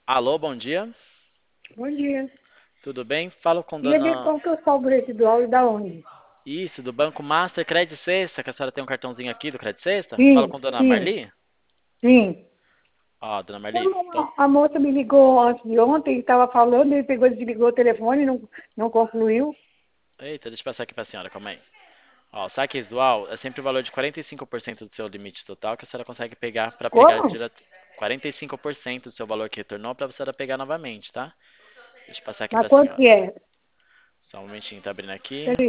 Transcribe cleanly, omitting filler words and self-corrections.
Alô, bom dia. Bom dia. Tudo bem? Falo com Queria ver dona qual que é o saldo residual e da onde? Isso, do Banco Master Credit Sexta, que a senhora tem um cartãozinho aqui do Credit Sexta. Falo Sim, com dona sim, Marli. sim. Ó, dona Marli, Então, a moça me ligou antes de ontem, estava falando, ele pegou e desligou o telefone, não concluiu. eita, deixa eu passar aqui pra senhora, calma aí. Ó, o saque residual é sempre o valor de 45% do seu limite total que a senhora consegue pegar para pegar Como? direto 45% do seu valor que retornou para a senhora pegar novamente, tá? Deixa eu passar aqui Mas pra quanto senhora. que é? Só um momentinho, tá abrindo aqui. Peraí.